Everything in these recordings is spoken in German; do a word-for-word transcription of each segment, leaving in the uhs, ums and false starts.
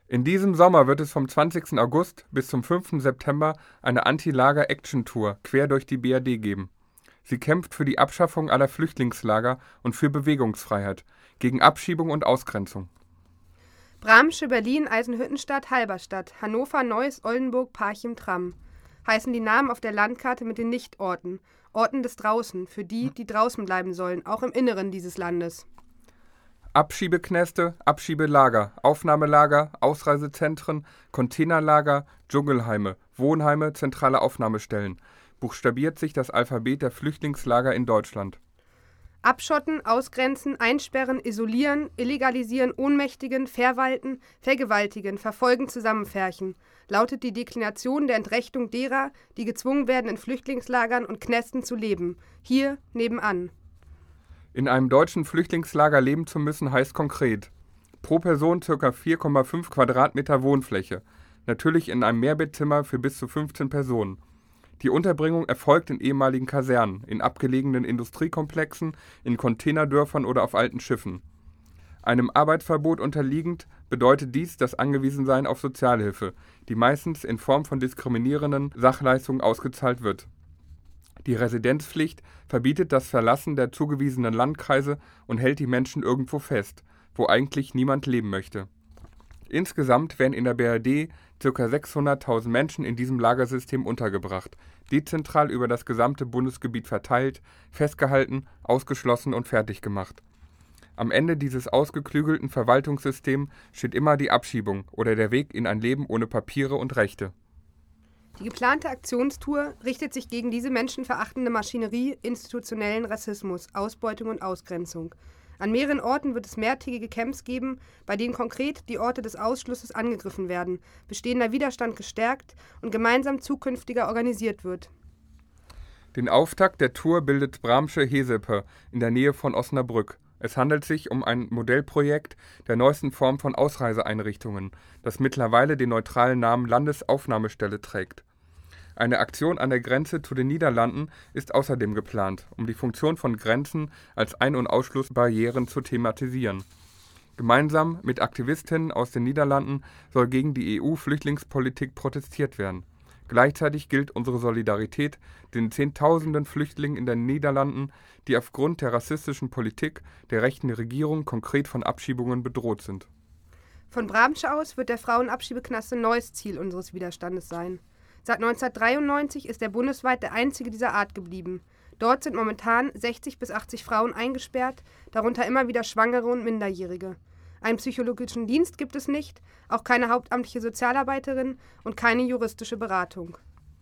In diesem Sommer wird es vom zwanzigsten August bis zum fünften September eine Anti-Lager-Action-Tour quer durch die B R D geben. Sie kämpft für die Abschaffung aller Flüchtlingslager und für Bewegungsfreiheit, gegen Abschiebung und Ausgrenzung. Bramsche, Berlin, Eisenhüttenstadt, Halberstadt, Hannover, Neuss, Oldenburg, Parchim, Tramm heißen die Namen auf der Landkarte mit den Nichtorten, Orten des Draußen, für die, die draußen bleiben sollen, auch im Inneren dieses Landes. Abschiebeknäste, Abschiebelager, Aufnahmelager, Ausreisezentren, Containerlager, Dschungelheime, Wohnheime, zentrale Aufnahmestellen. Buchstabiert sich das Alphabet der Flüchtlingslager in Deutschland. Abschotten, ausgrenzen, einsperren, isolieren, illegalisieren, ohnmächtigen, verwalten, vergewaltigen, verfolgen, zusammenpferchen, lautet die Deklination der Entrechtung derer, die gezwungen werden, in Flüchtlingslagern und Knästen zu leben, hier nebenan. In einem deutschen Flüchtlingslager leben zu müssen, heißt konkret: pro Person ca. vier Komma fünf Quadratmeter Wohnfläche, natürlich in einem Mehrbettzimmer für bis zu fünfzehn Personen. Die Unterbringung erfolgt in ehemaligen Kasernen, in abgelegenen Industriekomplexen, in Containerdörfern oder auf alten Schiffen. Einem Arbeitsverbot unterliegend bedeutet dies das Angewiesensein auf Sozialhilfe, die meistens in Form von diskriminierenden Sachleistungen ausgezahlt wird. Die Residenzpflicht verbietet das Verlassen der zugewiesenen Landkreise und hält die Menschen irgendwo fest, wo eigentlich niemand leben möchte. Insgesamt werden in der B R D ca. sechshunderttausend Menschen in diesem Lagersystem untergebracht, dezentral über das gesamte Bundesgebiet verteilt, festgehalten, ausgeschlossen und fertig gemacht. Am Ende dieses ausgeklügelten Verwaltungssystems steht immer die Abschiebung oder der Weg in ein Leben ohne Papiere und Rechte. Die geplante Aktionstour richtet sich gegen diese menschenverachtende Maschinerie institutionellen Rassismus, Ausbeutung und Ausgrenzung. An mehreren Orten wird es mehrtägige Camps geben, bei denen konkret die Orte des Ausschlusses angegriffen werden, bestehender Widerstand gestärkt und gemeinsam zukünftiger organisiert wird. Den Auftakt der Tour bildet Bramsche-Hesepe in der Nähe von Osnabrück. Es handelt sich um ein Modellprojekt der neuesten Form von Ausreiseeinrichtungen, das mittlerweile den neutralen Namen Landesaufnahmestelle trägt. Eine Aktion an der Grenze zu den Niederlanden ist außerdem geplant, um die Funktion von Grenzen als Ein- und Ausschlussbarrieren zu thematisieren. Gemeinsam mit Aktivistinnen aus den Niederlanden soll gegen die E U-Flüchtlingspolitik protestiert werden. Gleichzeitig gilt unsere Solidarität den Zehntausenden Flüchtlingen in den Niederlanden, die aufgrund der rassistischen Politik der rechten Regierung konkret von Abschiebungen bedroht sind. Von Bramsche aus wird der Frauenabschiebeknast ein neues Ziel unseres Widerstandes sein. Seit neunzehnhundertdreiundneunzig ist er bundesweit der einzige dieser Art geblieben. Dort sind momentan sechzig bis achtzig Frauen eingesperrt, darunter immer wieder Schwangere und Minderjährige. Einen psychologischen Dienst gibt es nicht, auch keine hauptamtliche Sozialarbeiterin und keine juristische Beratung.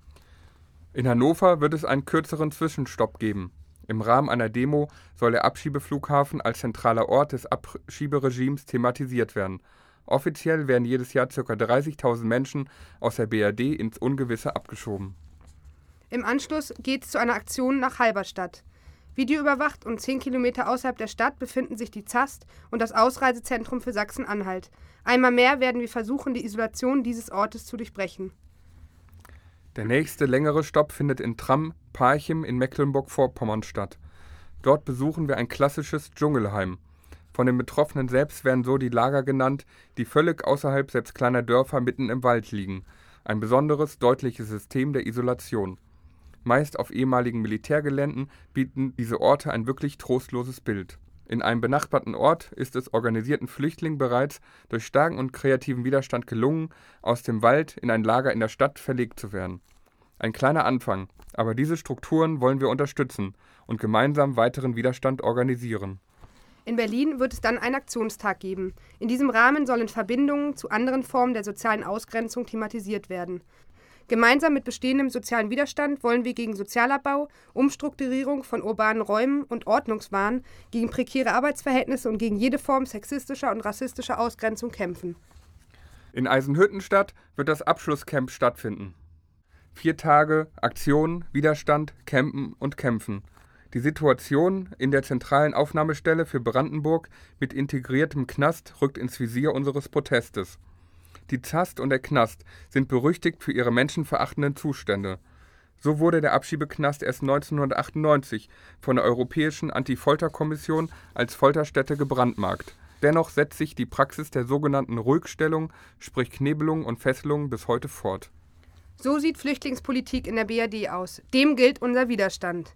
In Hannover wird es einen kürzeren Zwischenstopp geben. Im Rahmen einer Demo soll der Abschiebeflughafen als zentraler Ort des Abschieberegimes thematisiert werden. Offiziell werden jedes Jahr ca. dreißigtausend Menschen aus der B R D ins Ungewisse abgeschoben. Im Anschluss geht es zu einer Aktion nach Halberstadt. Videoüberwacht und zehn Kilometer außerhalb der Stadt befinden sich die Z A S T und das Ausreisezentrum für Sachsen-Anhalt. Einmal mehr werden wir versuchen, die Isolation dieses Ortes zu durchbrechen. Der nächste längere Stopp findet in Tramm, Parchim in Mecklenburg-Vorpommern statt. Dort besuchen wir ein klassisches Dschungelheim. Von den Betroffenen selbst werden so die Lager genannt, die völlig außerhalb selbst kleiner Dörfer mitten im Wald liegen. Ein besonderes, deutliches System der Isolation. Meist auf ehemaligen Militärgeländen bieten diese Orte ein wirklich trostloses Bild. In einem benachbarten Ort ist es organisierten Flüchtlingen bereits durch starken und kreativen Widerstand gelungen, aus dem Wald in ein Lager in der Stadt verlegt zu werden. Ein kleiner Anfang, aber diese Strukturen wollen wir unterstützen und gemeinsam weiteren Widerstand organisieren. In Berlin wird es dann einen Aktionstag geben. In diesem Rahmen sollen Verbindungen zu anderen Formen der sozialen Ausgrenzung thematisiert werden. Gemeinsam mit bestehendem sozialen Widerstand wollen wir gegen Sozialabbau, Umstrukturierung von urbanen Räumen und Ordnungswahn, gegen prekäre Arbeitsverhältnisse und gegen jede Form sexistischer und rassistischer Ausgrenzung kämpfen. In Eisenhüttenstadt wird das Abschlusscamp stattfinden. Vier Tage Aktion, Widerstand, Campen und Kämpfen. Die Situation in der zentralen Aufnahmestelle für Brandenburg mit integriertem Knast rückt ins Visier unseres Protestes. Die Z A S T und der Knast sind berüchtigt für ihre menschenverachtenden Zustände. So wurde der Abschiebeknast erst neunzehnhundertachtundneunzig von der Europäischen Anti-Folter-Kommission als Folterstätte gebrandmarkt. Dennoch setzt sich die Praxis der sogenannten Ruhigstellung, sprich Knebelung und Fesselung, bis heute fort. So sieht Flüchtlingspolitik in der B R D aus. Dem gilt unser Widerstand.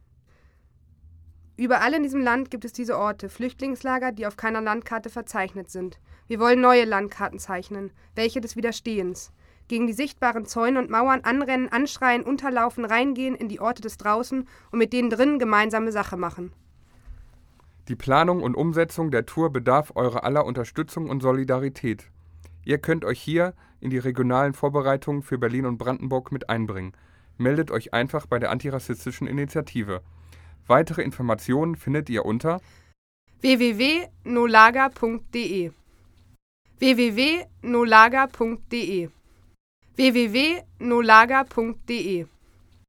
Überall in diesem Land gibt es diese Orte, Flüchtlingslager, die auf keiner Landkarte verzeichnet sind. Wir wollen neue Landkarten zeichnen, welche des Widerstehens. Gegen die sichtbaren Zäune und Mauern anrennen, anschreien, unterlaufen, reingehen in die Orte des Draußen und mit denen drinnen gemeinsame Sache machen. Die Planung und Umsetzung der Tour bedarf eurer aller Unterstützung und Solidarität. Ihr könnt euch hier in die regionalen Vorbereitungen für Berlin und Brandenburg mit einbringen. Meldet euch einfach bei der antirassistischen Initiative. Weitere Informationen findet ihr unter w w w punkt nolaga punkt de w w w punkt nolaga punkt de w w w punkt nolaga punkt de